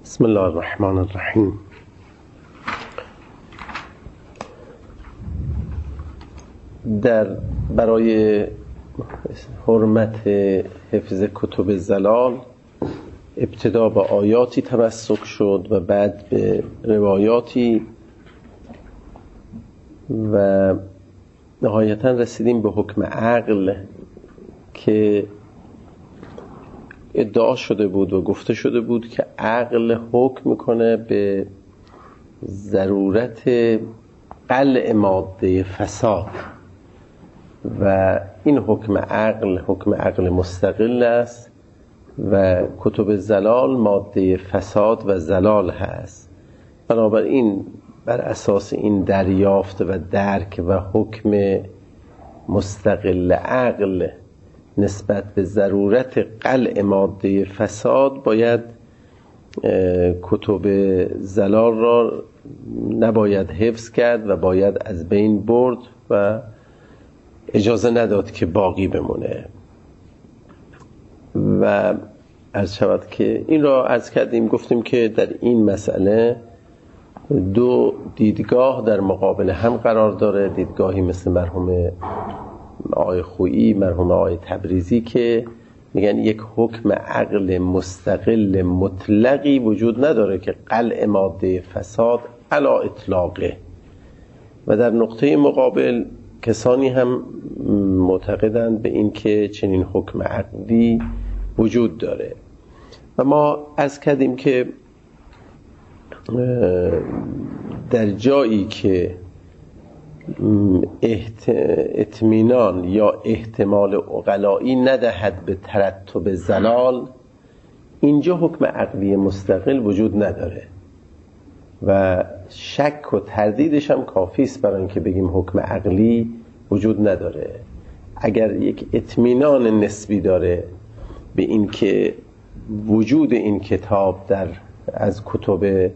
بسم الله الرحمن الرحیم. برای حرمت حفظ کتب زلال ابتدا به آیاتی تمسک شد و بعد به روایاتی و نهایتا رسیدیم به حکم عقل که ادعا شده بود و گفته شده بود که عقل حکم میکنه به ضرورت قلع ماده فساد و این حکم عقل مستقل است و کتب زلال ماده فساد و زلال هست. بنابراین بر اساس این دریافت و درک و حکم مستقل عقل نسبت به ضرورت قلع ماده فساد باید کتب زلال را نباید حفظ کرد و باید از بین برد و اجازه نداد که باقی بمونه. و عرض شود که این را عرض کردیم، گفتیم که در این مسئله دو دیدگاه در مقابل هم قرار داره. دیدگاهی مثل مرحوم آقای خویی، مرحوم آقای تبریزی که میگن یک حکم عقل مستقل مطلقی وجود نداره که قلع ماده فساد علی اطلاقه، و در نقطه مقابل کسانی هم معتقدند به این که چنین حکم عقلی وجود داره. و ما عرض کردیم که در جایی که اطمینان یا احتمال عقلایی ندهد به ترتب زلال، اینجا حکم عقلی مستقل وجود نداره و شک و تردیدش هم کافی است برای اینکه بگیم حکم عقلی وجود نداره. اگر یک اطمینان نسبی داره به این که وجود این کتاب از کتب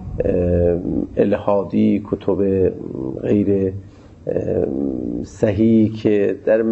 الهادی، کتب غیر صحیح که در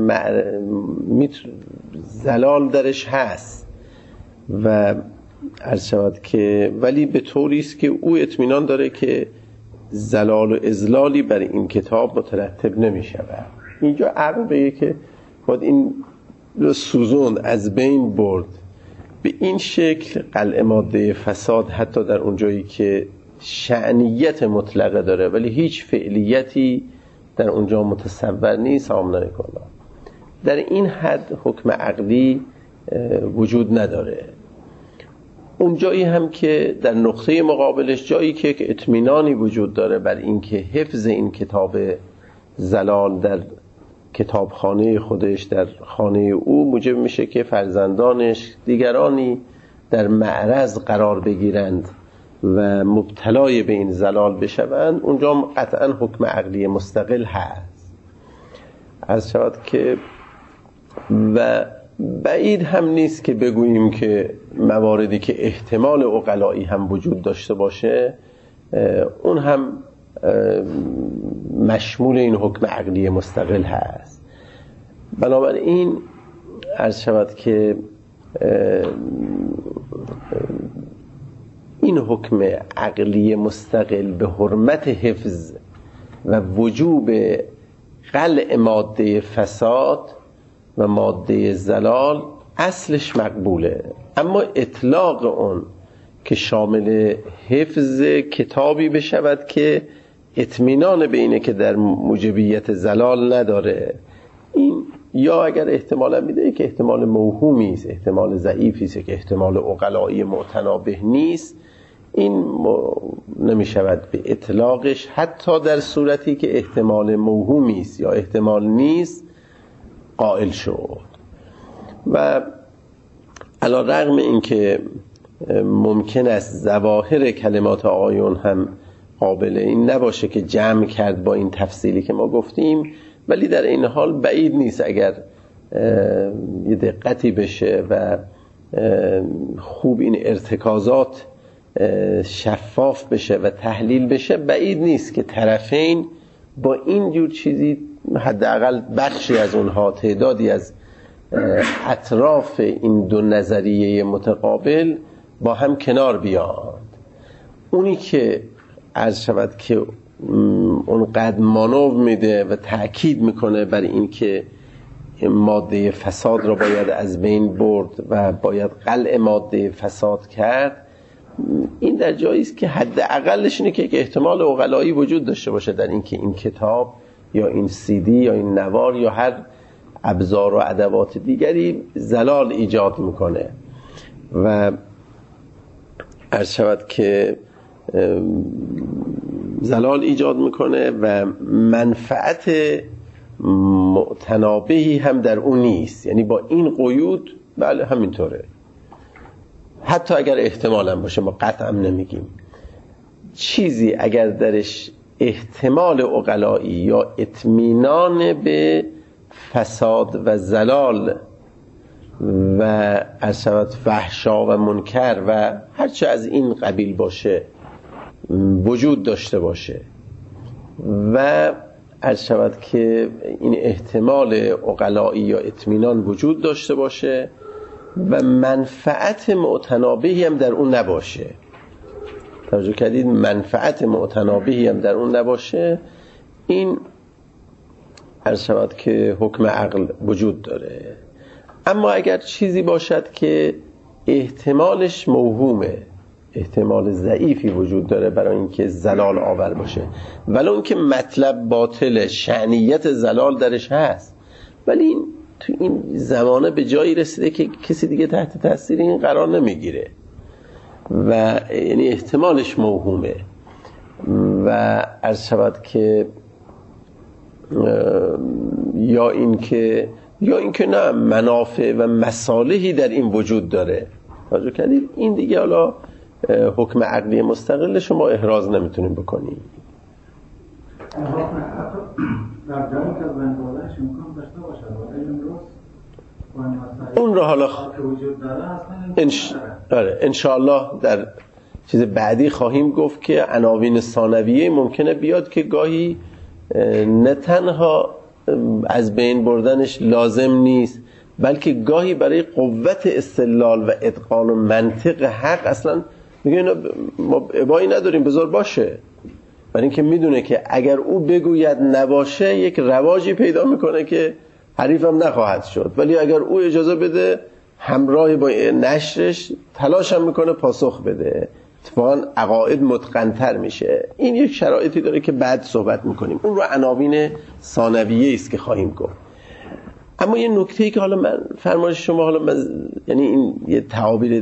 زلال درش هست، و عرض شود که ولی به طوری است که او اطمینان داره که زلال و اضلالی بر این کتاب مترتب نمی شود. اینجا عقل بگه که باید این سوزون از بین برد. به این شکل قلع ماده فساد حتی در اونجایی که شأنیت مطلقه داره ولی هیچ فعلیتی در اونجا متصور نیست، آمنا نکنه. در این حد حکم عقلی وجود نداره. اون جایی هم که در نقطه مقابلش، جایی که اطمینانی وجود داره بر این که حفظ این کتاب زلال در کتابخانه خودش، در خانه او، موجب میشه که فرزندانش دیگرانی در معرض قرار بگیرند و مبتلای به این زلال بشوند، اونجا قطعا حکم عقلی مستقل هست. عرض شود که و بعید هم نیست که بگوییم که مواردی که احتمال عقلایی هم وجود داشته باشه اون هم مشمول این حکم عقلی مستقل هست. بنابراین عرض شود که این حکم عقلی مستقل به حرمت حفظ و وجوب قلع ماده فساد و ماده زلال اصلش مقبوله، اما اطلاق اون که شامل حفظ کتابی بشود که اطمینان به اینه که در موجبیت زلال نداره، این یا اگر احتمال میده که احتمال موهومی است، احتمال ضعیفی است که احتمال عقلایی معتنا به نیست، این نمیشود به اطلاقش حتی در صورتی که احتمال موهومی است یا احتمال نیست قائل شد. و علی رغم این که ممکن است ظواهر کلمات آیون هم قابل این نباشه که جمع کرد با این تفصیلی که ما گفتیم، ولی در این حال بعید نیست اگر یه دقتی بشه و خوب این ارتکازات شفاف بشه و تحلیل بشه، بعید نیست که طرفین با این جور چیزی، حداقل بخشی از اونها، تعدادی از اطراف این دو نظریه متقابل با هم کنار بیاد. اونی که عرض شود که اونقدر مانور میده و تأکید میکنه بر این که ماده فساد را باید از بین برد و باید قلع ماده فساد کرد، این در جایی است که حداقلش اینه که احتمال عقلایی وجود داشته باشه در این که این کتاب یا این CD یا این نوار یا هر ابزار و ادوات دیگری زلال ایجاد میکنه و عرض شود که زلال ایجاد میکنه و منفعت متنابهی هم در اون نیست. یعنی با این قیود بله همینطوره، حتی اگر احتمال هم باشه، ما قطعا نمیگیم. چیزی اگر درش احتمال عقلایی یا اطمینان به فساد و زلال و عرض فحشا و منکر و هرچه از این قبیل باشه وجود داشته باشه و عرض شود که این احتمال عقلایی یا اطمینان وجود داشته باشه و منفعت معتنابهی هم در اون نباشه، توجه کردید؟ منفعت معتنابهی هم در اون نباشه، این عرض شود که حکم عقل وجود داره. اما اگر چیزی باشد که احتمالش موهومه، احتمال ضعیفی وجود داره برای اینکه زلال آور باشه، ولو اینکه مطلب باطله، شأنیت زلال درش هست، ولی این تو این زمانه به جایی رسیده که کسی دیگه تحت تاثیر این قرار نمیگیره و یعنی احتمالش موهومه و عرض شود که یا اینکه نه، منافع و مصالحی در این وجود داره. توجه کردید؟ این دیگه حالا حکم عقلی مستقل شما احراز نمیتونیم بکنیم. حکم عقل در جایی که بندازش امکان داشته باشه ولی امروز اون رو حالا که وجود داره انشاءالله در چیز بعدی خواهیم گفت که عناوین ثانویه ممکنه بیاد که گاهی نه تنها از بین بردنش لازم نیست، بلکه گاهی برای قوت استدلال و اتقان و منطق حق اصلا میگه اینا ما ابایی نداریم بذار باشه، برای اینکه میدونه که اگر او بگوید نباشه یک رواجی پیدا میکنه که حریفم نخواهد شد، ولی اگر او اجازه بده همراه با نشرش تلاش هم میکنه پاسخ بده، اتفاقا عقاید متقن‌تر میشه. این یک شرایطی داره که بعد صحبت میکنیم، اون رو عناوین ثانویه است که خواهیم گفت. اما یه نکته‌ای که حالا من فرمایش شما حالا یعنی این یه تعابیر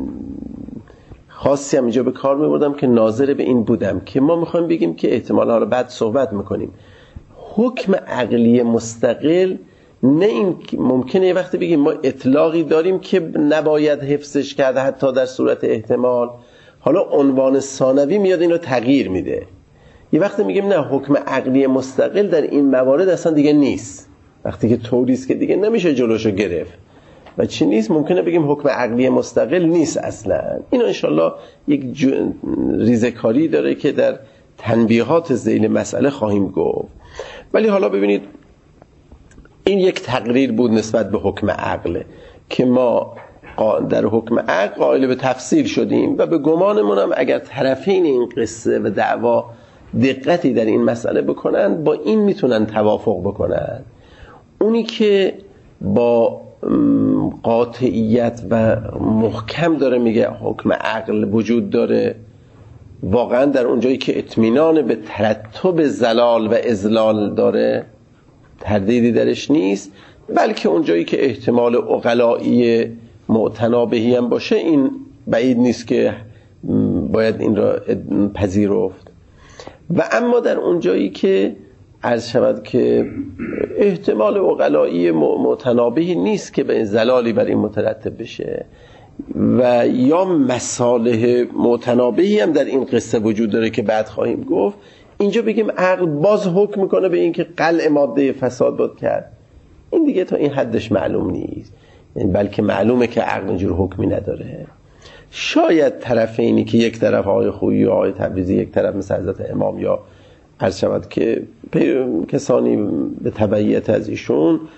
خاصی هم اینجا به کار میبردم که ناظر به این بودم که ما میخوایم بگیم که احتمالا حالا بعد صحبت میکنیم حکم عقلی مستقل، نه این ممکنه یه وقتی بگیم ما اطلاقی داریم که نباید حفظش کرده حتی در صورت احتمال، حالا عنوان ثانوی میاد این رو تغییر میده. یه وقتی میگیم نه حکم عقلی مستقل در این موارد اصلا دیگه نیست، وقتی که طوریست که دیگه نمیشه جلوشو گرفت و چی نیست، ممکنه بگیم حکم عقلی مستقل نیست اصلا. اینو انشالله یک ریزکاری داره که در تنبیهات ذیل مسئله خواهیم گفت. ولی حالا ببینید این یک تقریر بود نسبت به حکم عقل که ما در حکم عقل قائل به تفصیل شدیم و به گمانمون هم اگر طرفین این قصه و دعوا دقتی در این مسئله بکنن با این میتونن توافق بکنن. اونی که با قاطعیت و محکم داره میگه حکم عقل وجود داره، واقعا در اونجایی که اطمینان به ترتب زلال و اضلال داره تردیدی درش نیست، بلکه اونجایی که احتمال عقلایی معتنابهی هم باشه این بعید نیست که باید این را پذیرفت. و اما در اونجایی که عرض شود که احتمال عقلایی متنابهی نیست که به زلالی بر این مترتب بشه و یا مصالح متنابهی هم در این قصه وجود داره که بعد خواهیم گفت، اینجا بگیم عقل باز حکم میکنه به این که قلع ماده فساد باید کرد، این دیگه تا این حدش معلوم نیست، یعنی بلکه معلومه که عقل اینجور حکمی نداره. شاید طرفینی که یک طرف آقای خویی یا آقای تبریزی، یک طرف مثل حضرت امام یا عرض شود که کسانی به تبعیت از ایشون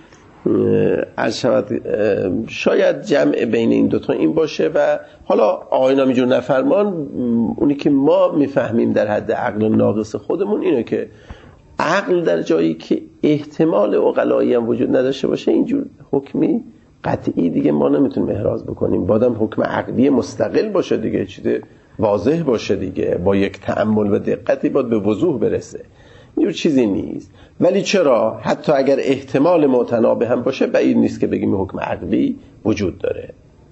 عرض شود شاید جمع بین این دوتا این باشه و حالا آقایان هم اینجور نفرمان، اونی که ما میفهمیم در حد عقل ناقص خودمون اینه که عقل در جایی که احتمال عقلایی هم وجود نداشته باشه اینجور حکمی قطعی دیگه ما نمیتونیم احراز بکنیم. بادم حکم عقلی مستقل باشه دیگه، چیز واضح باشه دیگه، با یک تأمل و دقتی باید به وضوح برسه. اینجور چیزی نیست. ولی چرا حتی اگر احتمال متنابه هم باشه بعید نیست که بگیم حکم عقلی وجود داره.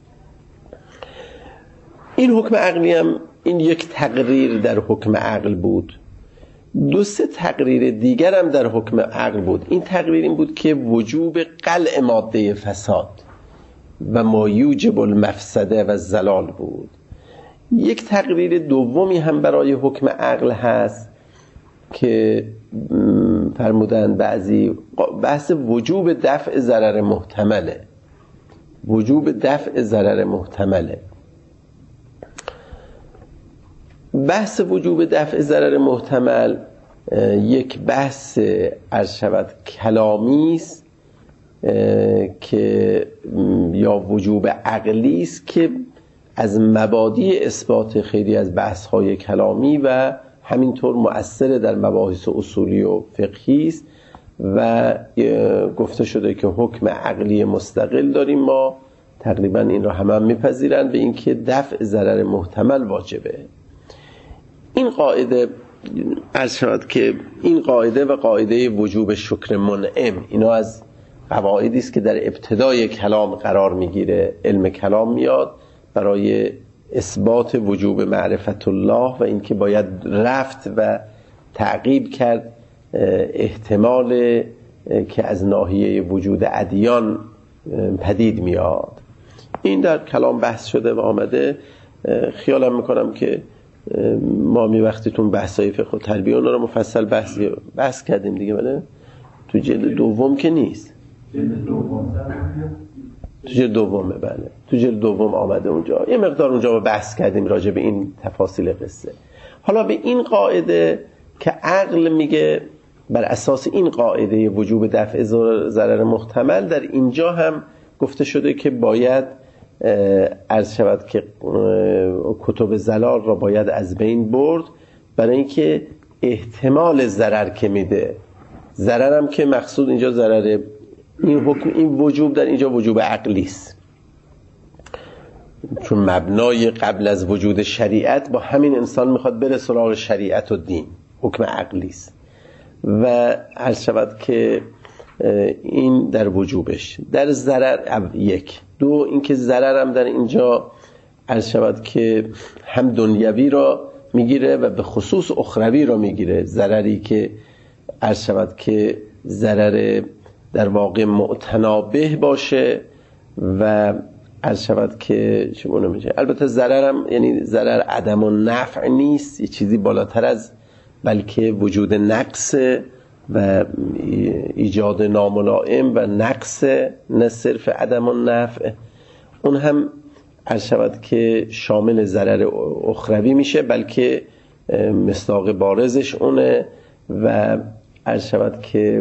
این حکم عقلی هم این یک تقریر در حکم عقل بود. 2-3 تقریر دیگر هم در حکم عقل بود. این تقریر این بود که وجوب قلع ماده فساد و ما یوجب المفسده و زلال بود. یک تقریر دومی هم برای حکم عقل هست که فرمودن بعضی بحث وجوب دفع ضرر محتمله. وجوب دفع ضرر محتمله. بحث وجوب دفع ضرر محتمل یک بحث عرض شود کلامی است که یا وجوب عقلی است که از مبادی اثبات خیلی از بحث‌های کلامی و همینطور مؤثر در مباحث اصولی و فقهی است و گفته شده که حکم عقلی مستقل داریم ما. تقریبا این را هم میپذیرند به اینکه دفع ضرر محتمل واجبه. این قاعده عرض شود که این قاعده و قاعده وجوب شکر منعم اینا از قواعدی است که در ابتدای کلام قرار میگیره. علم کلام میاد برای اثبات وجوب معرفت الله و اینکه باید رفت و تعقیب کرد احتمال که از ناحیه وجود ادیان پدید میاد. این در کلام بحث شده و آمده. خیالم میکنم که ما وقتیتون بحثای فقه و تربیه اونا رو مفصل بحث کردیم دیگه. بله تو جلد دوم که نیست، تو جلد دومه. بله تو جلد دوم آمده اونجا، یه مقدار اونجا بحث کردیم راجع به این تفاصیل قصه. حالا به این قاعده که عقل میگه بر اساس این قاعده وجوب دفع ضرر محتمل، در اینجا هم گفته شده که باید عرض شود که کتب زلال را باید از بین برد، برای اینکه احتمال ضرر که میده، ضرر هم که مقصود اینجا ضرر این حکم، این وجوب در اینجا وجوب عقلی است، چون مبنای قبل از وجود شریعت با همین انسان میخواد بره سراغ شریعت و دین، حکم عقلی است. و عرض شود که این در وجوبش. در ضرر یک. دو اینکه ضرر هم در اینجا عرض شود که هم دنیوی را میگیره و به خصوص اخروی را میگیره. ضرری که عرض شود که ضرر در واقع معتنابه باشه و عرض شود که چگونه میشه. البته ضرر هم یعنی ضرر عدم و نفع نیست، یه چیزی بالاتر از بلکه وجود نقص و ایجاد ناملائم و نقص، نه صرف عدم و نفع. اون هم عرض شود که شامل ضرر اخروی میشه، بلکه مصداق بارزش اونه و عرض شود که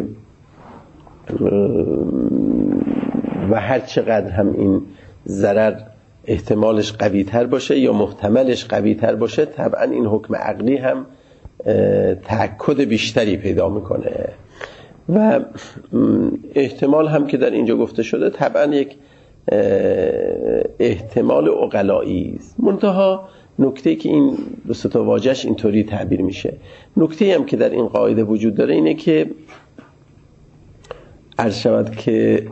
و هر چقدر هم این ضرر احتمالش قوی تر باشه یا محتملش قوی تر باشه، طبعا این حکم عقلی هم تأکد بیشتری پیدا میکنه و احتمال هم که در اینجا گفته شده طبعا یک احتمال عقلایی است. منتها نکته که این دو تا واژه‌اش اینطوری تعبیر میشه، نکته هم که در این قاعده وجود داره اینه که عرض شود که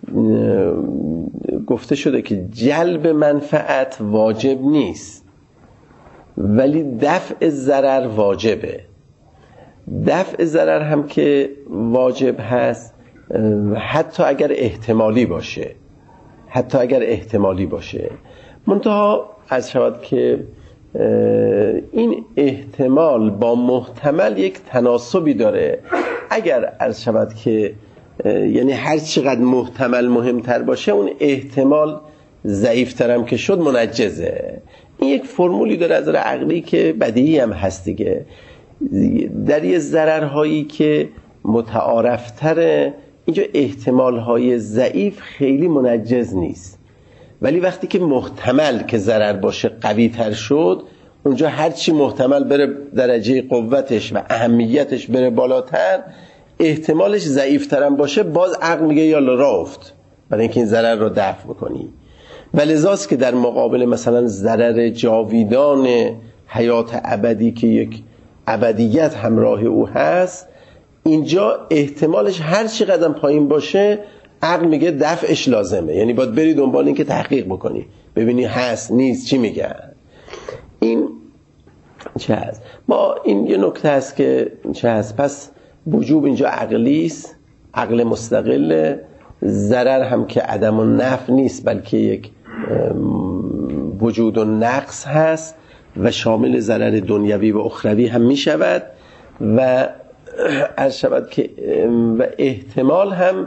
گفته شده که جلب منفعت واجب نیست ولی دفع ضرر واجبه. دفع ضرر هم که واجب هست حتی اگر احتمالی باشه، حتی اگر احتمالی باشه. منتها عرض شود که این احتمال با محتمل یک تناسبی داره. اگر عرض شود که یعنی هر چقدر محتمل مهمتر باشه اون احتمال ضعیفتر هم که شد منجزه. این یک فرمولی داره از نظر عقلی که بدیهی هم هست دیگه. در یه ضررهایی که متعارفتره اینجا احتمال های ضعیف خیلی منجز نیست، ولی وقتی که محتمل که ضرر باشه قوی تر شد، اونجا هرچی محتمل بره درجه قوتش و اهمیتش بره بالاتر، احتمالش ضعیفتر هم باشه، باز عقل میگه یالا راه افت برای اینکه این ضرر رو دفع بکنی. ولذاست که در مقابل مثلا ضرر جاویدان حیات ابدی که یک ابدیت همراه او هست، اینجا احتمالش هر چی قدم پایین باشه عقل میگه دفعش لازمه، یعنی باید بری دنبال این که تحقیق بکنی ببینی هست نیست چی میگن. این چه هست؟ ما این یه نکته هست که چه هست، پس وجوب اینجا عقلیست، عقل مستقل، ضرر هم که عدم و نفع نیست بلکه یک وجود و نقص هست و شامل ضرر دنیوی و اخروی هم می شود و عرض شود که و احتمال هم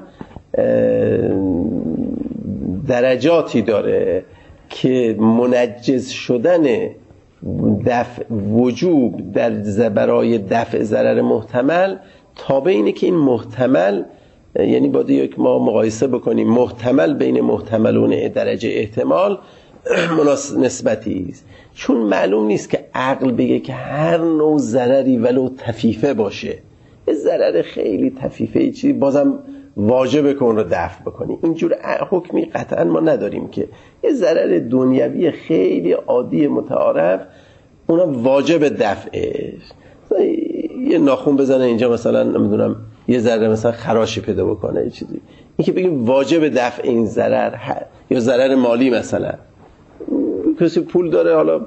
درجاتی داره که منجز شدن دفع وجوب در برای دفع ضرر محتمل تابع اینه که این محتمل، یعنی باید یک ما مقایسه بکنیم محتمل بین محتملون درجه احتمال نسبتی است، چون معلوم نیست که عقل بگه که هر نوع ضرری ولو طفیفه باشه، یه ضرر خیلی طفیفه چیزی بازم واجبه که اون رو دفع بکنی. اینجور حکمی قطعا ما نداریم که یه ضرر دنیوی خیلی عادی متعارف اونم واجب دفعه، یه ناخون بزنه اینجا مثلا نمیدونم یه ذره مثلا خراشی پیدا بکنه یه چیزی، این که بگیم واجب دفع این ضرر یا ضرر مالی، مثلا کسی پول داره حالا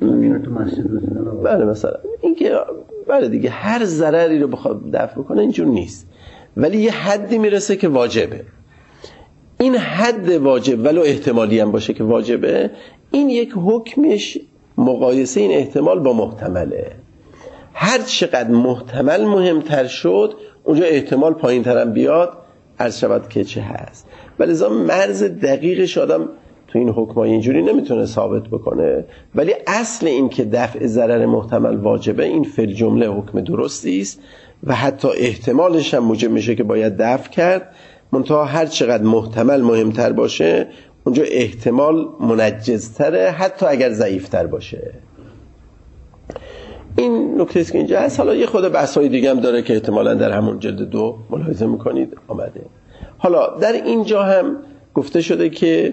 بله مثلا این که بله دیگه هر ضرری رو بخواد دفع بکنه اینجور نیست، ولی یه حدی میرسه که واجبه. این حد واجب ولو احتمالی هم باشه که واجبه، این یک حکمش مقایسه این احتمال با محتمله. هر چقدر محتمل مهمتر شد اونجا احتمال پایین ترم بیاد عرض شود که چه هست. ولذا مرز دقیقش آدم تو این حکمای اینجوری نمیتونه ثابت بکنه، ولی اصل این که دفع ضرر محتمل واجبه این فی الجمله حکم درستی است و حتی احتمالش هم موجب میشه که باید دفع کرد، منتها هر چقدر محتمل مهمتر باشه اونجا احتمال منجزتره حتی اگر ضعیفتر باشه. این نکته است که اینجا هست. حالا یه خود بحث‌های دیگه هم داره که احتمالاً در همون جلد 2 ملاحظه میکنید آمده. حالا در اینجا هم گفته شده که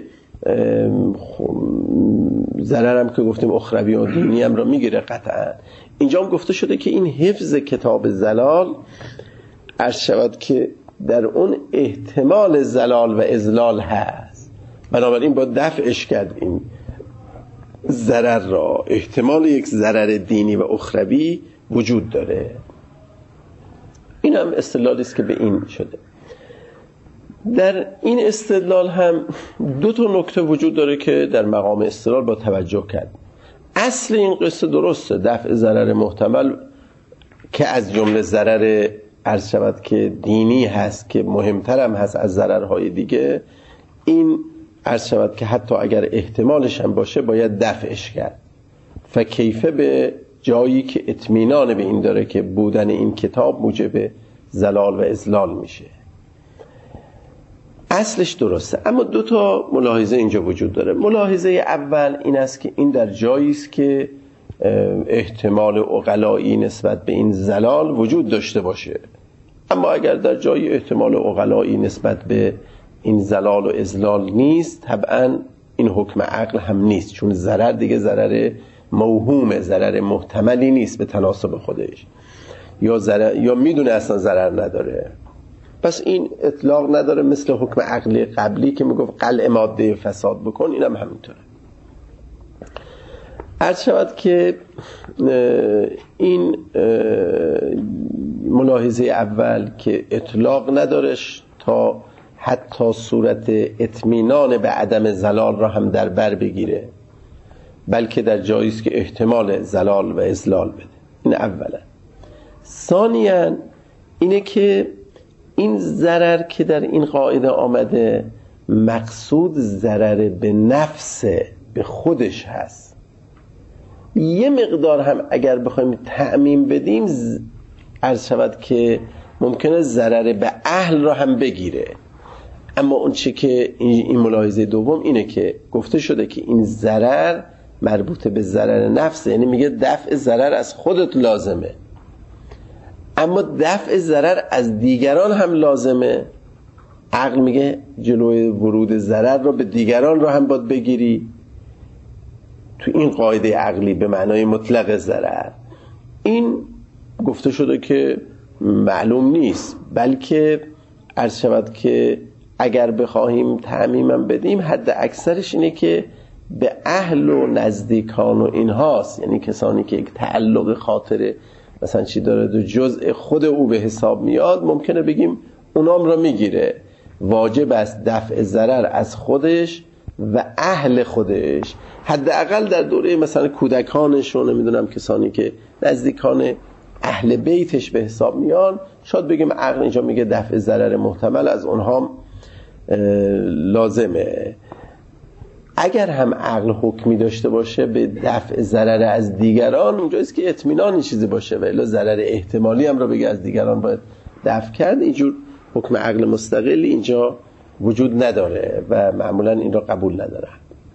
ضرر هم که گفتیم اخروی و دینی هم رو میگیره قطعا. اینجا هم گفته شده که این حفظ کتاب زلال عرض شود که در اون احتمال زلال و اضلال هست، بنابراین با دفعش کرد این ضرر را. احتمال یک ضرر دینی و اخروی وجود داره. این هم استدلالی است که به این شده. در این استدلال هم 2 نکته وجود داره که در مقام استدلال با توجه کرد. اصل این قصه درسته، دفع ضرر محتمل که از جمله ضرر عرض شود که دینی هست که مهمتر هم هست از ضررهای دیگه، این عرض شود که حتی اگر احتمالش هم باشه باید دفعش کرد. فکیفه به جایی که اطمینان به این داره که بودن این کتاب موجب زلال و اضلال میشه. اصلش درسته، اما 2 ملاحظه اینجا وجود داره. ملاحظه اول این است که این در جایی است که احتمال عقلایی نسبت به این زلال وجود داشته باشه، اما اگر در جای احتمال عقلایی نسبت به این زلال و اضلال نیست، طبعا این حکم عقل هم نیست، چون ضرر دیگه ضرر موهومه، ضرر محتملی نیست به تناسب خودش، یا میدونه اصلا ضرر نداره. پس این اطلاق نداره مثل حکم عقلی قبلی که میگفت قلع ماده فساد بکن، اینم همینطوره. عرض شود که این ملاحظه اول که اطلاق ندارش تا حتی صورت اطمینان به عدم زلال را هم در بر بگیره، بلکه در جایی است که احتمال زلال و اضلال بده. این اولا. ثانیاً اینه که این ضرر که در این قاعده آمده مقصود ضرر به نفس به خودش هست. یه مقدار هم اگر بخوایم تعمیم بدیم عرض شود که ممکنه ضرر به اهل را هم بگیره. اما اون چه که این ملاحظه دوم اینه که گفته شده که این ضرر مربوط به ضرر نفسه، یعنی میگه دفع ضرر از خودت لازمه، اما دفع ضرر از دیگران هم لازمه. عقل میگه جلوی ورود ضرر رو به دیگران رو هم باید بگیری. تو این قاعده عقلی به معنای مطلق ضرر این گفته شده که معلوم نیست، بلکه عرض شود که اگر بخواهیم تعمیمم بدیم حد اکثرش اینه که به اهل و نزدیکان و اینهاست، یعنی کسانی که یک تعلق خاطر مثلا چی داره و جزء خود او به حساب میاد، ممکنه بگیم اونام را میگیره. واجب است دفع ضرر از خودش و اهل خودش، حداقل در دوره مثلا کودکانش و نمیدونم کسانی که نزدیکان اهل بیتش به حساب میان، شاید بگیم عقل اینجا میگه دفع ضرر محتمل از اونها لازمه. اگر هم عقل حکمی داشته باشه به دفع ضرر از دیگران، اونجاییست که اطمینان این چیزی باشه، ولی ضرر احتمالی هم رو بگه از دیگران باید دفع کرد، اینجور حکم عقل مستقلی اینجا وجود نداره و معمولا این را قبول نداره.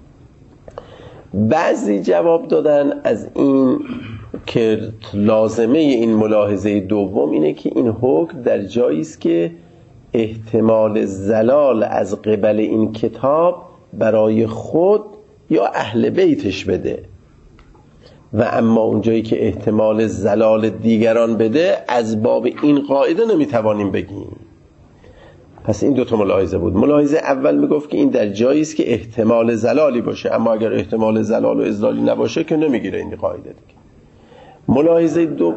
بعضی جواب دادن از این که لازمه این ملاحظه دوم اینه که این حکم در جاییست که احتمال زلال از قبل این کتاب برای خود یا اهل بیتش بده، و اما اونجایی که احتمال زلال دیگران بده از باب این قاعده نمیتوانیم بگیم. پس این دوتا ملاحظه بود. ملاحظه اول میگفت که این در جایی است که احتمال زلالی باشه، اما اگر احتمال زلال و اضلالی نباشه که نمیگیره این قاعده دیگه. ملاحظه دو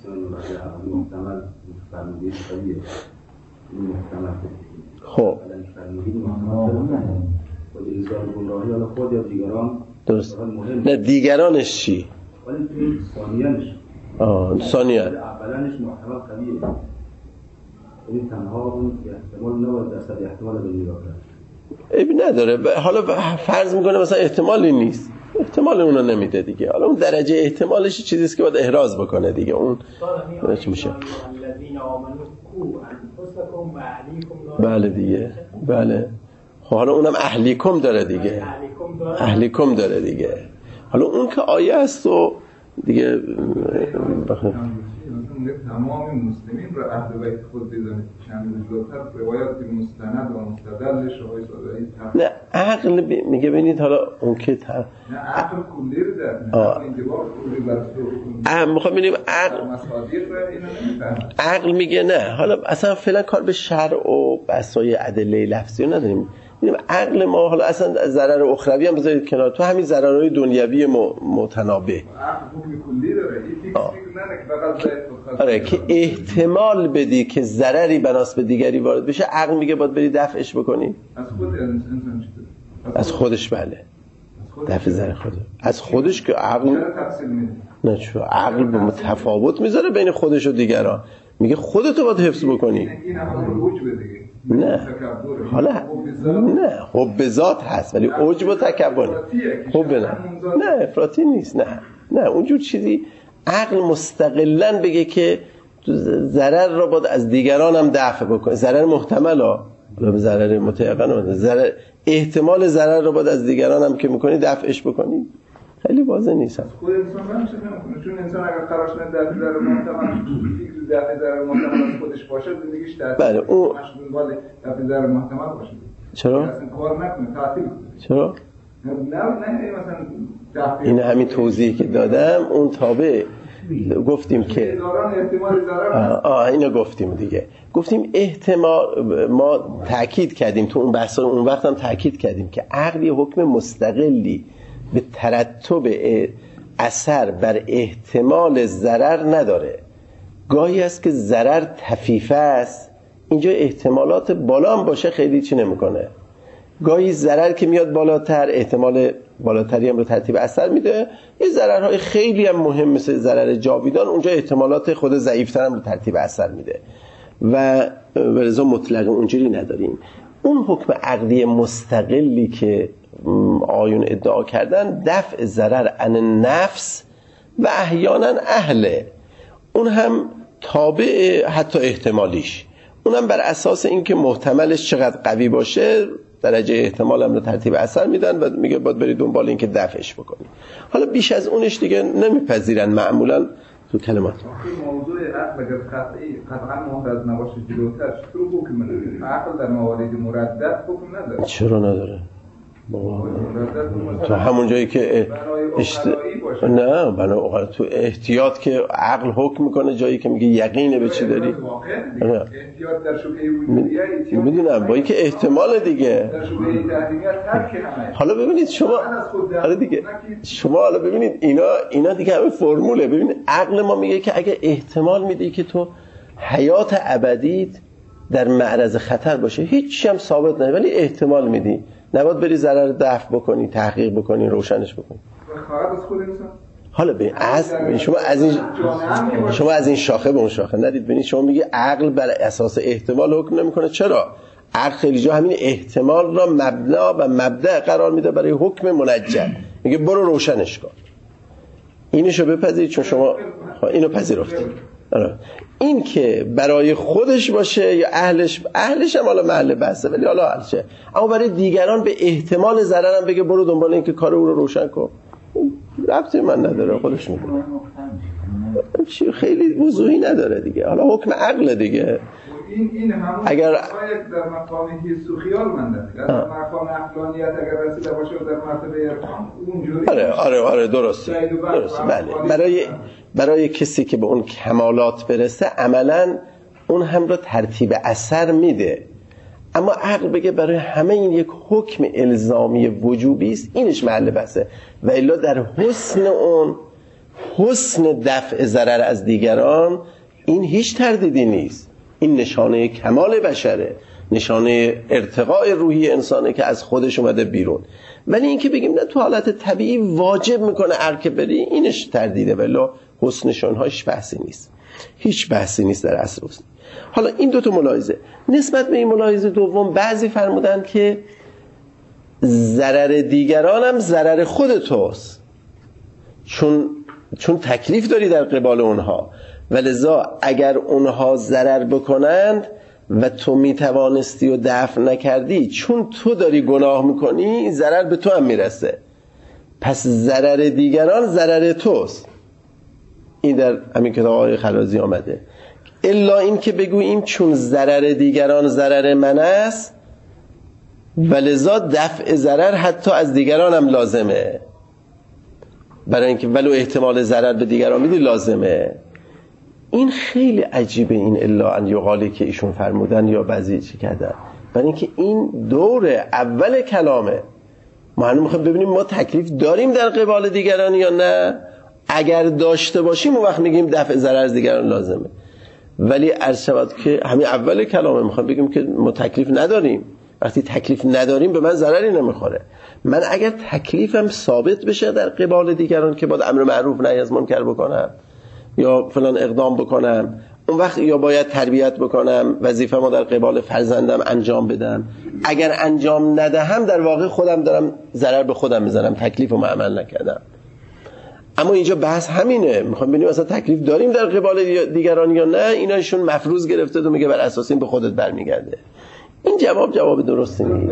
خب درست. نه دیگرانش چی؟ ثانیان اولانش محتمل قویه، این تنها اون احتمال نباید درصد احتمال به نگاه کرد. عیبی نداره. حالا فرض میکنه مثلا احتمالی نیست، احتمال اونو نمیده دیگه، حالا اون درجه احتمالش چیزیست که باید احراز بکنه دیگه. اون چی میشه؟ بله دیگه، بله. حالا اونم اهلیکم داره دیگه، اهلیکم داره دیگه. حالا اون که آیه است و دیگه تمام مسلمین را اهل بیت خود بدانید. چند جلوتر روایات مستند و مستدلش رو نه عقل میگه ببینید حالا اون که نه عقل کلی رو در انجبار کلی برسو میخوام ببینیم عقل میگه نه، حالا اصلا فعلا کار به شرع و بسای ادله لفظی رو نداریم. ببینیم عقل ما حالا اصلا ضرر اخروی هم بذارید کنار، تو همین ضررهای دنیوی متنابه عقل کلی داره آره که احتمال بدی که ضرری بناس به دیگری وارد بشه، عقل میگه باید بری دفعش بکنی. از خود انسان چطور؟ از خودش بله، دفع ضرر خودش از خودش که عقل نه چون عقل به تفاوت میذاره بین خودش و دیگران، میگه خودتو باید حفظ بکنی. این همون عجب دیگه نه حالا نه حب ذات هست ولی عجب و تکبر حب نه افراطی نیست. نه اونجور چیزی عقل مستقلاً بگه که ضرر را باید از دیگران هم دفع بکنه، ضرر محتمل ها به ضرر متیقن، ضرر احتمال ضرر را باید از دیگران هم که میکنی دفعش بکنی. خیلی واضح نیست. خود انسان نمیشه نمیکنه، چون انسان اگر قرارش نه دفع ضرر محتمل فکر دفع ضرر محتمل از خودش باشه زندگیش در بله اون مشغول دفع ضرر محتمل باشه. چرا؟ اصلا کار نکنه، تعطیل کنه. چرا؟ نه مثلا این همین توضیحی که دادم اون تابع گفتیم که اینو گفتیم دیگه، گفتیم احتمال ما تأکید کردیم تو اون بحثا اون وقت هم تأکید کردیم که عقل یه حکم مستقلی به ترتب اثر بر احتمال ضرر نداره. گاهی است که ضرر طفیفه است، اینجا احتمالات بالا هم باشه خیلی چی نمیکنه. گاهی ضرر که میاد بالاتر احتمال بالاتری هم رو ترتیب اثر میده. یه ضررهای خیلی هم مهم مثل ضرر جاویدان اونجا احتمالات خود ضعیفتر هم رو ترتیب اثر میده و ولذا مطلق اونجوری نداریم. اون حکم عقلی مستقلی که آیون ادعا کردن دفع ضرر عن نفس و احیانا اهله، اون هم تابع حتی احتمالیش، اونم بر اساس اینکه محتملش چقدر قوی باشه درجه احتمال هم رو ترتیب اثر میدن و میگه باید بری دنبال این که دفعش بکنی. حالا بیش از اونش دیگه نمیپذیرن معمولا تو کلمات. موضوع عقل اگر قطعا محتاج نباشه جلوتر چطور حکم نداره؟ عقل در موارد مردد حکم نداره. چرا نداره؟ تو همون جایی که نه بنا تو احتیاط که عقل حکم میکنه، جایی که میگه یقینه به چی داری. احتیاط در شبهه وجودیه میدونم با اینکه احتمال دیگه. در شبهه تحریمیت ترک همه. حالا ببینید شما حالا دیگه شما حالا ببینید اینا دیگه همه فرموله. ببینید عقل ما میگه که اگه احتمال میدی که تو حیات ابدیت در معرض خطر باشه، هیچ هم ثابت نه، ولی احتمال میدی، نباید بری ضرر دفع بکنی، تحقیق بکنی، روشنش بکنی. حالا ببین شما از این شاخه به اون شاخه ندید. ببینید شما میگه عقل بر اساس احتمال حکم نمیکنه. چرا؟ عقل خیلی جا همین احتمال را مبنا و مبدأ قرار میده برای حکم منجم. میگه برو روشنش کن. اینشو بپذیرید چون شما اینو پذیرفتید. این که برای خودش باشه یا اهلش هم حالا محل بحثه، ولی حالا هرچه، اما برای دیگران به احتمال ضررم بگه برو دنبال این که کار او رو روشن کن، ربطی من نداره، خودش میدونه، خیلی وضوحی نداره دیگه. حالا حکم عقل دیگه. این همون اگر در مقام حس و خیال منده، در مقام عقلانیت اگر رسیده باشه و در مرتبه عرفان اونجوری. آره درسته. بله. برای کسی که به اون کمالات برسه عملاً اون هم رو ترتیب اثر میده. اما عقل بگه برای همه این یک حکم الزامی وجوبی است، اینش محل بحثه. و الا در حسن دفع ضرر از دیگران این هیچ تردیدی نیست. این نشانه کمال بشره، نشانه ارتقاء روحی انسانه که از خودش اومده بیرون. ولی این که بگیم نه تو حالت طبیعی واجب میکنه عقل که بری، اینش تردیده. ولی حسن نشانهاش بحثی نیست، هیچ بحثی نیست در اصل حسن. حالا این دوتا ملاحظه. نسبت به این ملاحظه دوم بعضی فرمودن که ضرر دیگران هم ضرر خود توست، چون تکلیف داری در قبال اونها، ولذا اگر اونها ضرر بکنند و تو میتوانستی و دفع نکردی، چون تو داری گناه میکنی ضرر به تو هم میرسه، پس ضرر دیگران ضرر توست. این در همین کتاب آقای خرازی آمده. الا این که بگوییم چون ضرر دیگران ضرر من است ولذا دفع ضرر حتی از دیگران هم لازمه، برای اینکه ولو احتمال ضرر به دیگران میدی لازمه. این خیلی عجیبه، این الا ان یقالی که ایشون فرمودن یا بعضی چی کردن، برای اینکه این دور اول کلامه. ما هنوز میخوایم ببینیم ما تکلیف داریم در قبال دیگران یا نه. اگر داشته باشیم اون وقت میگیم دفع ضرر از دیگران لازمه. ولی عرض شود که همین اول کلامه میخوایم بگیم که ما تکلیف نداریم. وقتی تکلیف نداریم به من ضرری نمیخوره. من اگر تکلیفم ثابت بشه در قبال دیگران که باید امر معروف نهی از منکر بکنم یا فلان اقدام بکنم، اون وقت یا باید تربیت بکنم، وظیفه ما در قبال فرزندم انجام بدم. اگر انجام ندهم در واقع خودم دارم ضرر به خودم میزنم، تکلیفم عمل نکردم. اما اینجا بحث همینه، میخوام ببینیم اصلا تکلیف داریم در قبال دیگران یا نه. ایناشون مفروض گرفته تو میگه بر اساس این به خودت برمیگرده. این جواب درستی نیست.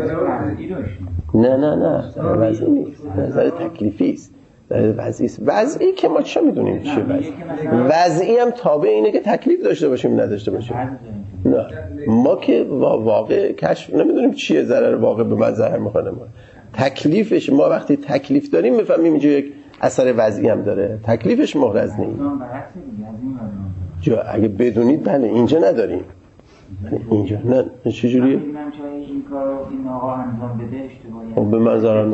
نه وضعی نیست، نظر تکلیفی است، وضعی که ما چه میدونیم چیه وضعی هم تابع اینه که تکلیف داشته باشیم نداشته باشیم. نه ما که واقع کشف نمیدونیم چیه ضرر واقع به من ضرر میکنه. ما تکلیفش، ما وقتی تکلیف داریم میفهمیم اینجا یک اثر وضعی هم داره، تکلیفش محرز نیست. اگه بدونید بله اینجا نداریم، اینجا نه. چجوریه؟ این کارو این آقا انجام بده اشتباهی. به من ضرر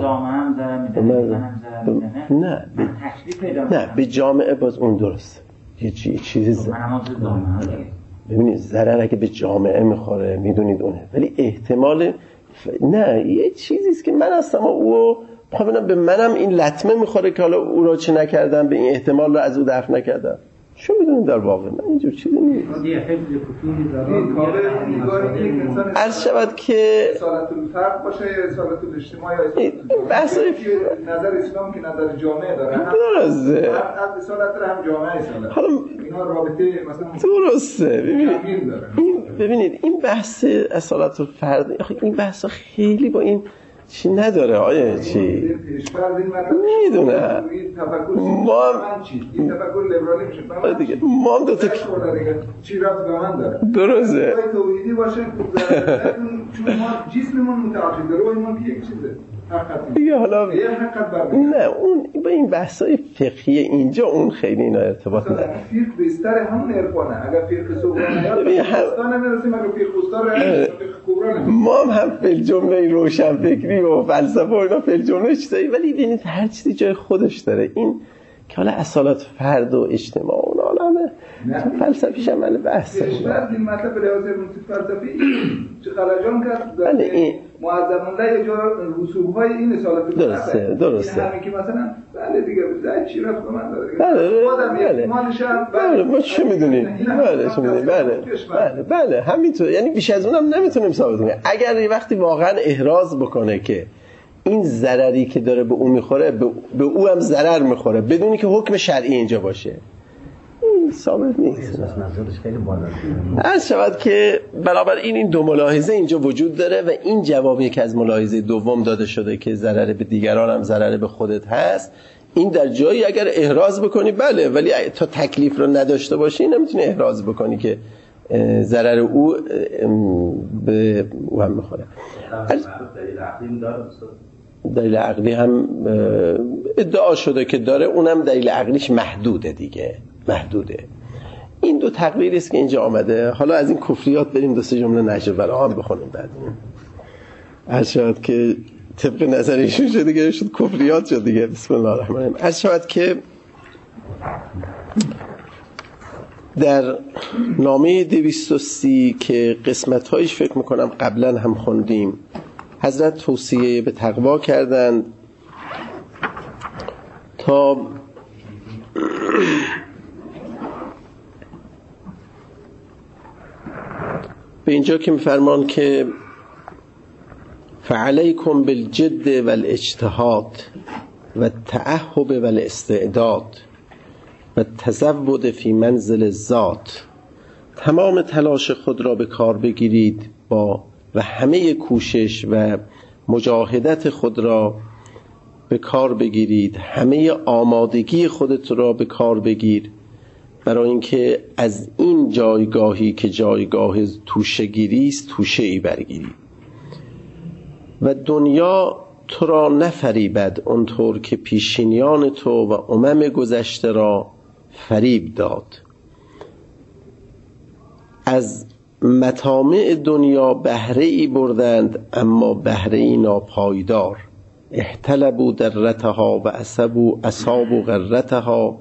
نه به جامعه باز اون درست یه چیزی ببینید ضرر اگه به جامعه میخوره میدونید اونه، ولی احتمال نه یه چیزیست که من هستم او ببینم به منم این لطمه میخوره که حالا او را چه نکردم، به این احتمال رو از او دفع نکردم. شو میدونید در واقع؟ نه اینجور چیزی نیست. عرض شود که اصالت الفرد باشه یا اصالت الاجتماع یا بحث نظر اسلام که نظر جامعه داره. درسته. اصالت رو هم جامعه اصالت. حالا اینا رابطه مثلا درسته. ببینید این بحث اصالت الفرد این بحث خیلی با این چی نداره آیه چی میدونم ما این تفکر لیبرالی میشه دیگه ما هم دوتا چی رفت به من داره درسته توحیدی باشه چون ما جسممون متعاقد داره روحمون یک چیزه دیگه حالا نه اون با این بحثای فقهی اینجا اون خیلی اینا ارتباط نداره فقه بستر همون عرفانه اگر فقه صغرا نیاد نمیرسیم اگر فقه وسطا ما هم فل جمله روشن فکری و فلسفه و اینا فل جمله چیزایی ولی ببینید هر چیزی جای خودش داره این که حالا اصالت فرد و اجتماع اون عالمه چون فلسفیش عمل بحثه بعد این مطلب ریاضی فلسفی چه خلجان کرد بله معظم الله یه جا رسوب‌های این اصالت درسته همین که مثلا بله دیگه زای چی رفت به من داره بله بله ما چه میدونیم بله همینطور یعنی بیش از اونم نمیتونیم ثابت کنیم اگر یه وقتی واقعا احراز بکنه که این ضرری که داره به اون میخوره به او هم ضرر میخوره بدونی که حکم شرعی اینجا باشه این ثابت نیست نظرش خیلی بالاست عرض شود که بنابراین این دو ملاحظه اینجا وجود داره و این جوابی که از ملاحظه دوم داده شده که ضرر به دیگران هم ضرر به خودت هست این در جایی اگر احراز بکنی بله ولی تا تکلیف رو نداشته باشی نمیتونی احراز بکنی که ضرر او به او هم میخوره دلیل عقلی هم ادعا شده که داره اونم دلیل عقلیش محدوده دیگه محدوده این دو تقریری است که اینجا آمده حالا از این کفریات بریم دو سه جمله نهج البلاغه هم بخونیم بعد عرض شود که طبق نظر ایشون شد دیگه شد کفریات شد دیگه بسم الله الرحمن الرحیم عرض شود که در نامه 230 که قسمت‌هایش فکر میکنم قبلا هم خوندیم حضرت توصیه به تقوا کردند تا به اینجا که میفرمان که فعلیکم بالجد والاجتهاد والتأهب والاستعداد والتزود فی منزل الذات تمام تلاش خود را به کار بگیرید و همه کوشش و مجاهدت خود را به کار بگیرید همه آمادگی خودت را به کار بگیر برای اینکه از این جایگاهی که جایگاه توشه‌گیری است توشه‌ای برگیری و دنیا تو را نفریبد اونطور که پیشینیان تو و امم گذشته را فریب داد از مطامع دنیا بهره ای بردند اما بهره ای ناپایدار احتلبوا درتها و اصابوا غرتها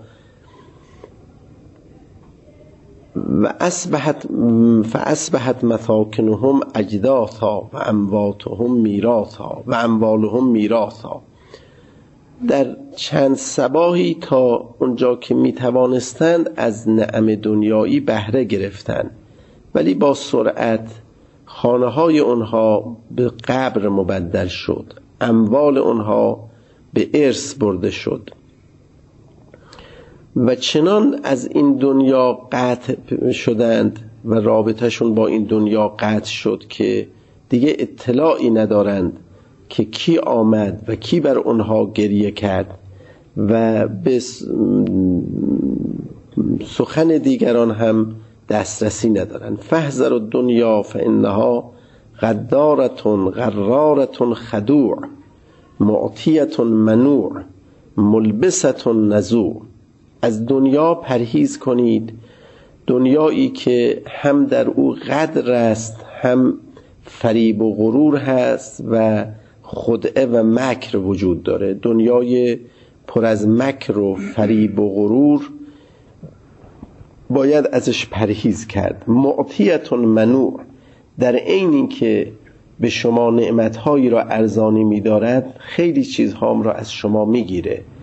و فاصبحت مساکنهم اجداثا و اموالهم میراثا در چند صباحی تا اونجا که می توانستند از نعم دنیایی بهره گرفتند ولی با سرعت خانه های اونها به قبر مبدل شد اموال اونها به ارث برده شد و چنان از این دنیا قطع شدند و رابطهشون با این دنیا قطع شد که دیگه اطلاعی ندارند که کی آمد و کی بر اونها گریه کرد و به سخن دیگران هم دسترسی ندارند فاحذروا الدنیا فانها غدارة غرارة خدوع معطیة منوع ملبسة نزوع از دنیا پرهیز کنید دنیایی که هم در او غدر است هم فریب و غرور هست و خدعه و مکر وجود داره دنیای پر از مکر و فریب و غرور باید ازش پرهیز کرد معطیة منوع در عین اینکه به شما نعمتهایی را ارزانی می‌دارد خیلی چیزها را از شما میگیره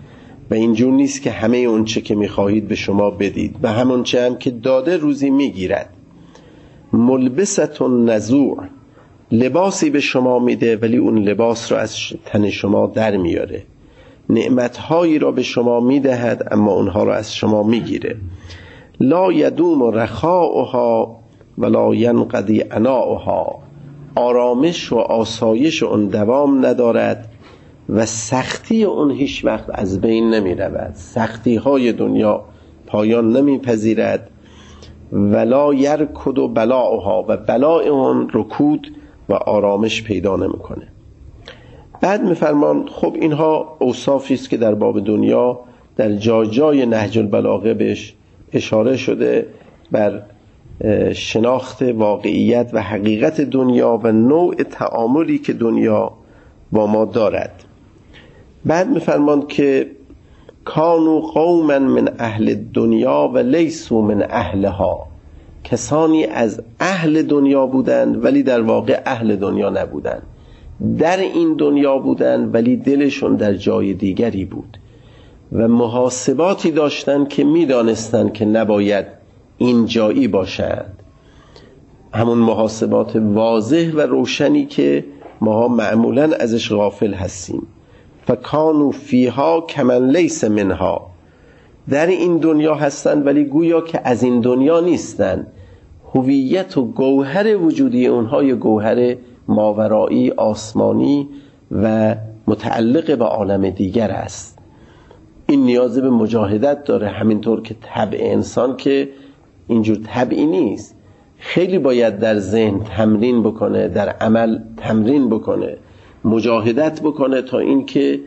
و اینجور نیست که همه اون چه که میخواهید به شما بدید و همون چه هم که داده روزی میگیرد. ملبستون نزوع، لباسی به شما میده ولی اون لباس را از تن شما در میاره. نعمتهایی را به شما میدهد اما اونها را از شما میگیره. لا یدوم رخاؤها ولا ینقضی عناؤها، آرامش و آسایش اون دوام ندارد و سختی اون هیچ وقت از بین نمی رود. سختی های دنیا پایان نمی پذیرد. ولا یرکد بلاؤها، و بلاء اون رکود و آرامش پیدا نمی کنه. بعد میفرمان خب اینها اوصافی است که در باب دنیا در جای نهج البلاغه بهش اشاره شده، بر شناخت واقعیت و حقیقت دنیا و نوع تعاملی که دنیا با ما دارد. بعد میفرمان که کانوا قوما من اهل دنیا و لیسوا من اهلها، کسانی از اهل دنیا بودند ولی در واقع اهل دنیا نبودند. در این دنیا بودند ولی دلشون در جای دیگری بود و محاسباتی داشتند که میدانستند که نباید این جایی باشند. همون محاسبات واضح و روشنی که ما معمولا ازش غافل هستیم. فکانوا فیها کمن لیس منها، در این دنیا هستند ولی گویا که از این دنیا نیستند. هویت و گوهر وجودی اونها یه گوهر ماورایی آسمانی و متعلق به عالم دیگر است. این نیاز به مجاهدت داره، همینطور که طبع انسان که اینجور طبعی نیست. خیلی باید در ذهن تمرین بکنه، در عمل تمرین بکنه، مجاهدت بکنه تا این که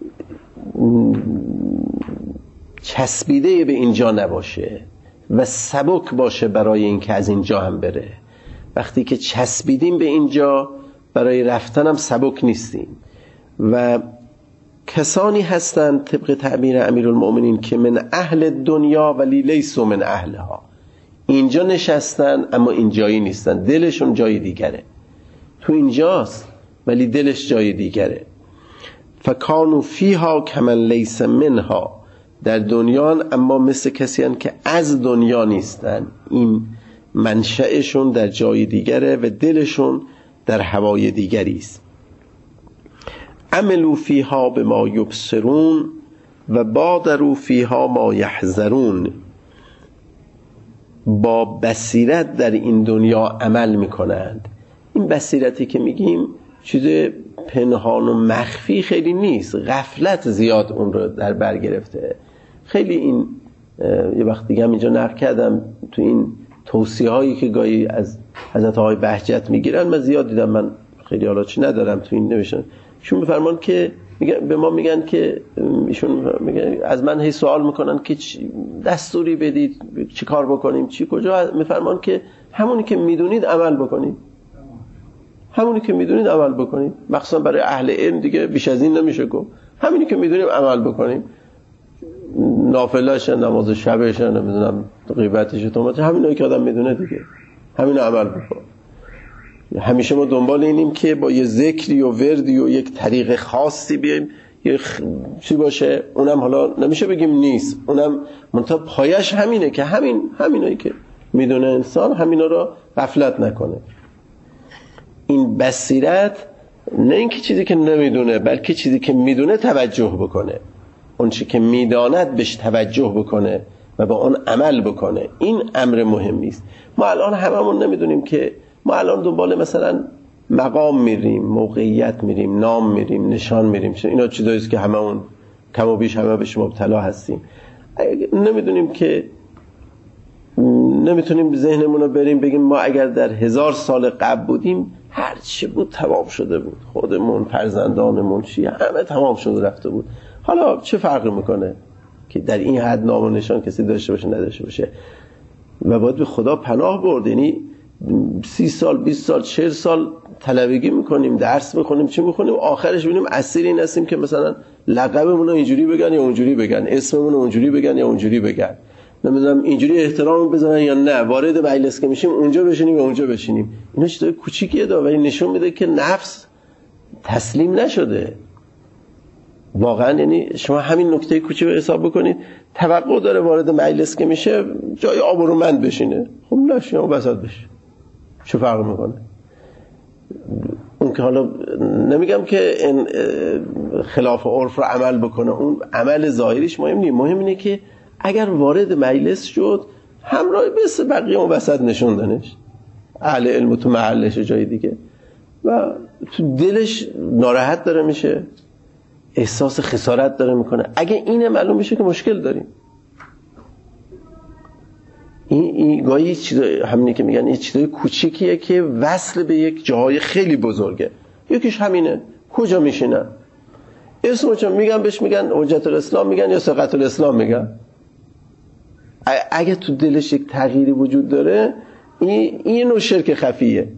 چسبیده به اینجا نباشه و سبک باشه برای این که از اینجا هم بره. وقتی که چسبیدیم به اینجا برای رفتن هم سبک نیستیم. و کسانی هستند طبق تعبیر امیرالمؤمنین که من اهل دنیا ولی لیسوا من اهلها، اینجا نشستن اما اینجایی نیستن، دلشون جای دیگره. تو اینجاست ولی دلش جای دیگره. فکانوا فیها کمن لیس منها، در دنیا اما مثل کسی هستند که از دنیا نیستن، این منشأشون در جای دیگره و دلشون در هوای دیگری است. عملوا فیها بما یبصرون و بادروا فیها ما یحذرون، با بصیرت در این دنیا عمل میکنند. این بصیرتی که میگیم چیز پنهان و مخفی خیلی نیست، غفلت زیاد اون رو در بر گرفته. خیلی این یه وقت دیگه هم اینجا نقل کردم تو این توصیه هایی که گاهی از حضرت آقای بهجت میگیرن، من زیاد دیدم، من خیلی حالا چی ندارم تو این نوشتن. ایشون میفرمان که به ما میگن که ایشون میگن از من هی سوال میکنن که دستوری بدید چی کار بکنیم، چی کجا. میفرمان که همونی که میدونید عمل بکنید، همونی که میدونید عمل بکنید. مخصوصا برای اهل علم دیگه بیش از این نمیشه گفت. همینی که میدونیم عمل بکنیم، نافله‌ش، نماز شبش، نمیدونم غیبتش، تومتش، همینایی که آدم میدونه دیگه همین عمل بکن. همیشه ما دنبال اینیم که با یه ذکری و وردی و یک طریق خاصی بیایم یه چی باشه، اونم حالا نمیشه بگیم نیست، اونم منتها پایش همینه که همینایی که میدونه انسان همینا رو غفلت نکنه. این بصیرت نه اینکه چیزی که نمیدونه بلکه چیزی که میدونه توجه بکنه، اون چیزی که میداند بهش توجه بکنه و با اون عمل بکنه. این امر مهمی است. ما الان هممون نمیدونیم که ما الان دنبال مثلا مقام میریم، موقعیت میریم، نام میریم، نشان میریم، اینا چیزایی است که هممون کم و بیش همه بهش مبتلا هستیم. نمیدونیم که نمیتونیم ذهنمون رو بریم بگیم ما اگر در 1000 سال قبل بودیم هر چی بود تمام شده بود، خودمون، فرزندانمون، چی همه تمام شده رفته بود. حالا چه فرقی میکنه که در این حد نام و نشان کسی داشته باشه نداشته باشه؟ و باید به خدا پناه برد. یعنی 30 سال 20 سال 40 سال طلبگی میکنیم، درس میخونیم، چی میخونیم، آخرش ببینیم اسیر این هستیم که مثلا لقبمون رو اینجوری بگن یا اونجوری بگن، اسممون رو اونجوری بگن یا اونجوری بگن، نمیدونم اینجوری احترام بزنن یا نه، وارد مجلس که میشیم اونجا بشینیم یا اونجا بشینیم. اینا چیزای کوچیکیه ولی نشون میده که نفس تسلیم نشده، واقعا یعنی شما همین نکته کوچیک رو حساب بکنید، توقع داره وارد مجلس که میشه جای آبرومند بشینه، خب نشینه و وسط بشه، چه فرق میکنه؟ اون که حالا نمیگم که این خلاف عرف رو عمل بکنه، اون عمل ظاهریش مهم نیست، مهم اینه که اگر وارد مجلس شد همراه بس بقیه اون وسط نشوندنش، اهل علم تو محلش جای دیگه، و تو دلش ناراحت داره میشه، احساس خسارت داره میکنه. اگه اینه معلوم میشه که مشکل داریم. این گاهی همینی که میگن این چیزای کوچیکیه که وصل به یک جاهای خیلی بزرگه. یکیش همینه، کجا میشینن؟ اسمو چون میگن بهش میگن حجت الاسلام میگن یا ثقت الاسلام میگن. اگه تو دلش یک تغییری وجود داره، این نوع شرک خفیه.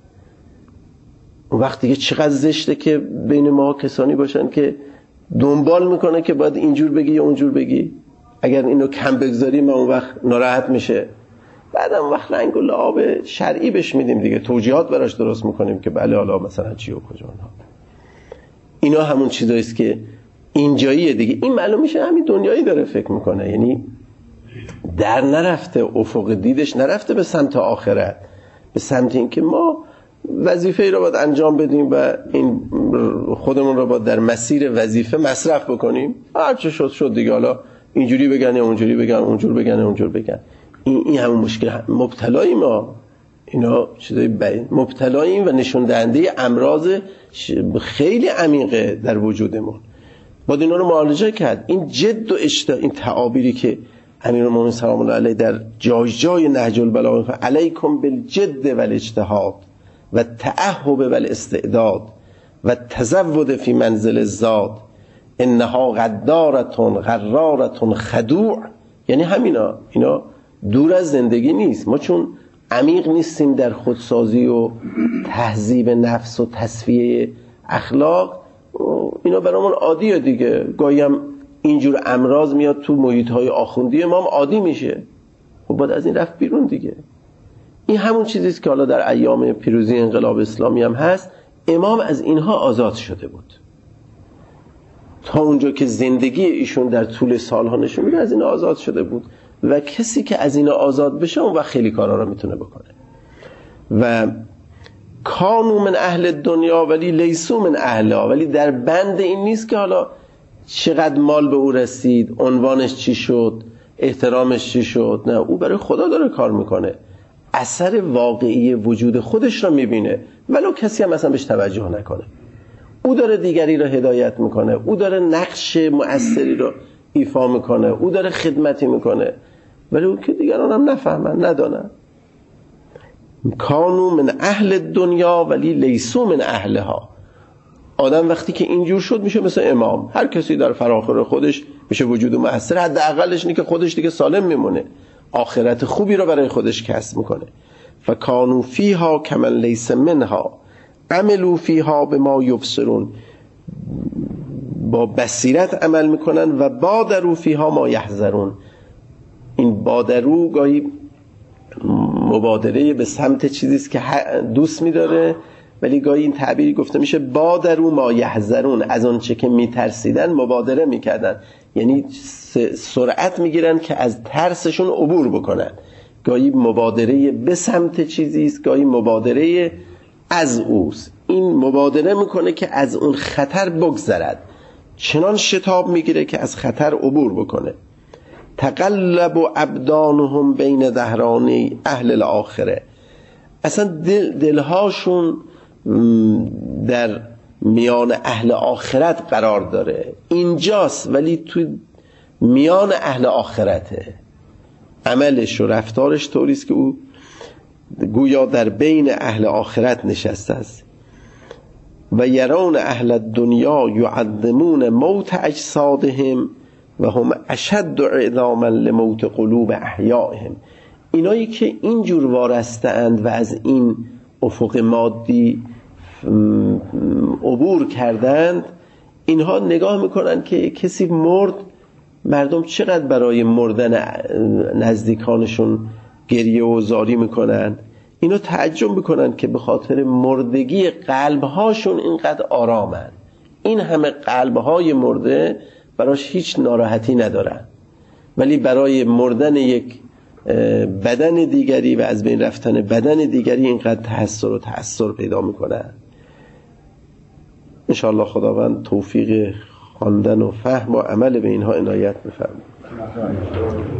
اون وقت دیگه چقدر زشته که بین ما کسانی باشن که دنبال میکنه که باید اینجور بگی یا اونجور بگی. اگر اینو کم بگذاریم اون وقت ناراحت میشه، بعد اون وقت رنگ و لعاب شرعی بهش میدیم دیگه، توجیهات براش درست میکنیم که بله حالا مثلا چی و کجا اونها. اینا همون چیزاییست که اینجاییه دیگه. این معلوم میشه همین دنیایی داره فکر میکنه، یعنی در نرفته، افق دیدش نرفته به سمت آخرت، به سمت این که ما وظیفه ای رو باید انجام بدیم و این خودمون رو باید در مسیر وظیفه مصرف بکنیم، هر چه شد دیگه، حالا اینجوری بگن یا اونجوری بگن، اونجور بگن یا اونجور بگن. این همون مشکل. مبتلاییم ما، اینا چیزای مبتلاییم و نشون دهنده امراض خیلی عمیقه در وجودمون. باید اینا رو معالجه کرد. این جد و این تعابیری که امیرالمومنین سلام الله علیه در جای نهج البلاغه علیکم بالجد والاجتهاد و تعهب والاستعداد و تزود فی منزل الزاد انها غدارتون غرارتون خدوع، یعنی همینا، اینا دور از زندگی نیست. ما چون عمیق نیستیم در خودسازی و تهذیب نفس و تصفیه اخلاق، اینا برامون عادیه دیگه. گاهی هم اینجور امراض میاد تو محیط‌های آخوندی ما هم عادی میشه. خب باید از این رفت بیرون دیگه. این همون چیزیست که حالا در ایام پیروزی انقلاب اسلامی هم هست. امام از اینها آزاد شده بود. تا اونجا که زندگی ایشون در طول سالها نشون میده از اینا آزاد شده بود، و کسی که از اینا آزاد بشه اون وقت خیلی کارا رو میتونه بکنه. و کانو من اهل دنیا ولی لیسو من اهلها، ولی در بند این نیست که حالا چقدر مال به او رسید، عنوانش چی شد، احترامش چی شد. نه، او برای خدا داره کار میکنه، اثر واقعی وجود خودش رو میبینه ولو کسی هم اصلا بهش توجه نکنه. او داره دیگری رو هدایت میکنه، او داره نقش مؤثری رو ایفا میکنه، او داره خدمتی میکنه، ولی او که دیگران هم نفهمن، ندانن. کانو من اهل دنیا ولی لیسو من اهلها. آدم وقتی که اینجور شد میشه مثل امام. هر کسی در فراخور خودش میشه وجود مؤثر، حداقلش اینه که خودش دیگه سالم میمونه، آخرت خوبی رو برای خودش کسب میکنه. فکانو فیها کمن لیس منها عملو فیها بما یبصرون، با بصیرت عمل میکنن و بادرو فیها ما یحذرون. این بادرو گاهی مبادره به سمت چیزیست که دوست میداره، ولی گاهی این تعبیری گفته میشه بادرو ما یحذرون، از اون چه که میترسیدن مبادره میکردن، یعنی سرعت میگیرن که از ترسشون عبور بکنن. گاهی مبادره به سمت چیزیست، گاهی مبادره از اوست. این مبادره میکنه که از اون خطر بگذرد، چنان شتاب میگیره که از خطر عبور بکنه. تقلب ابدانهم بین ظهرانی اهل الاخره، اصلا دلهاشون در میان اهل آخرت قرار داره، اینجاست ولی تو میان اهل آخرته. عملش و رفتارش طوریست که او گویا در بین اهل آخرت نشسته است. و یرون اهل الدنیا یعظمون موت اجسادهم و هم اشد اعظاما لموت قلوب احیائهم. اینایی که اینجور وارسته‌اند و از این افق مادی عبور کردند، اینها نگاه میکنن که کسی مرد، مردم چقدر برای مردن نزدیکانشون گریه و زاری میکنن. اینا تعجب میکنن که به خاطر مردگی قلبهاشون اینقدر آرامن. این همه قلب‌های مرده براش هیچ ناراحتی ندارن، ولی برای مردن یک بدن دیگری و از بین رفتن بدن دیگری اینقدر تأثیر پیدا میکنن. انشاءالله خداوند توفیق خواندن و فهم و عمل به اینها عنایت بفرماید.